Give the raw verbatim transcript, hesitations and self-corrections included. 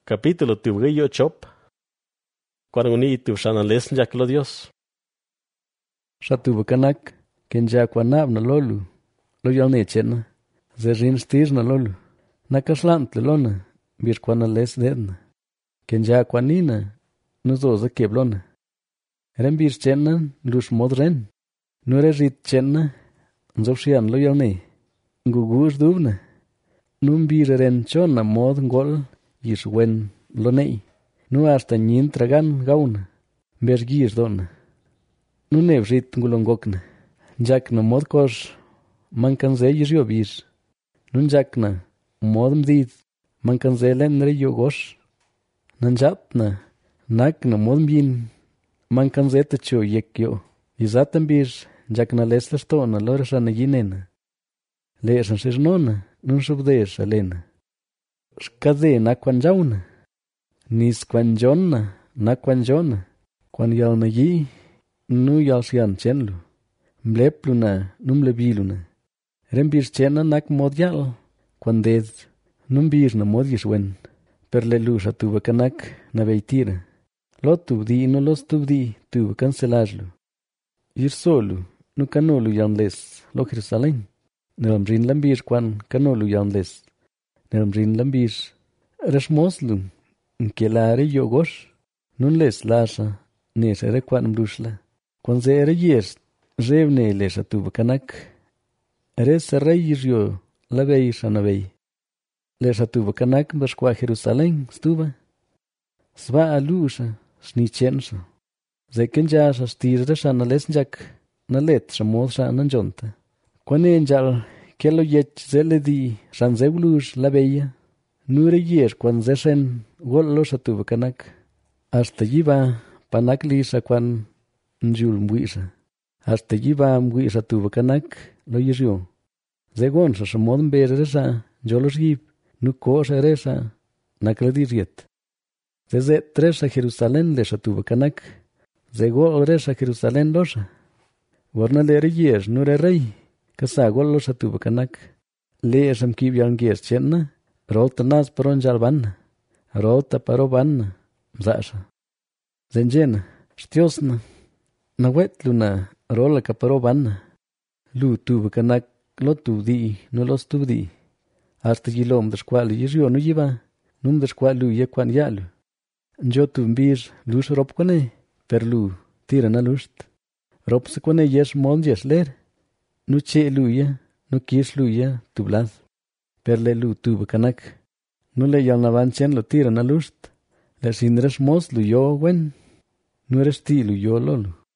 Capítulo tiuguillo chop. Cuarunguni tiushanales yaklo Dios. Shatubukanak, kenja kwanab na lolu, lo yalne chena, zerin stir na lolu, nakaslant lona, bir kwanales dedna, kenja kwanina, nuzoza keblona. Ren bir chena, lush modren, nure rit chena, nzopshian lo yalne, ngugus dubna, num bir ren chona mod ngol, yishwen lo nei, nu hasta nyin tragan gauna, bergir dona. Nu nev rit ngulongokna, jakna mod kosh, mankanze yiryo bir, nun jakna mod mdid, mankanze lenre yogosh, nanjatna, nakna mod mbin, mankanze tacho yekyo, izatan bir, jakna lesla stona lorashana yinena, leeshan shirnona, nun shubdesha lena. Shkade na kwanjauna, nis kwanjona, na kwanjona, kwan yalna yi, nu yalshian chenlu, mlepluna, numlebiluna. Rembir chena nak mod yal, kwan ded, numbir na mod yishwen, perle lusha tuba kanak na beitira. Lo tubdi no los tubdi tuba cancelajlu. Ir solu, nu canolu yanles, lo Jerusalén. Nelamrin lambir kwan canolu yanles. Nelamrin lambir, rashmoslu, nkelare yogosh, nun les lasha, nes ere kwan mdushla. Kwan ze ere yes, revne lesha tuba kanak. Ere se rey yiryo, la vei shanavei. Lesha tuba kanak bashkwa Jerusalén stuba. Sva alusha, shnichensha. Ze kenjasha stirre shana lesnjak, na let shamod shana njonta. Kwan enjal, kelo yech zele di, shan zevlush la veia. Nure yer kwan zeshen, gol lo shatuba kanak. Hasta yiva, panak lisha kwan njul mwisha. Hasta yiva mwisha tuba kanak, lo yiryo. Zegon sa shamod mbere resha, jolos yib, nu kosha resha, nakladi riet. Zeze tresha Jerusalén le shatuba kanak. Zegol resha Jerusalén losha. Warna lere yer nure rey, kasa gol lo shatuba kanak. Le sham kib yalngier chenna. Rolta nas paron jalbanna, rolta paro banna, mzasha. Zenjena, shtiosna, na wetluna, rola ka paro banna. Lu tuba kanak, lo tubdi, no los tubdi. Hasta gilom dashkwali yiryo no yiva, num dashkwalu yekwan yalu. Njo tumbir, lush rop kwane, per lu, tira na lusht. Rop se kwane yesh mon yesh ler. Nu che luya, nu kish luya, tublad. Perle lu tuba kanak. Nu le yalnavan chen lo tira na lusht. Le sinresh mos lu yo wen. Nu eres ti lu yo lolu.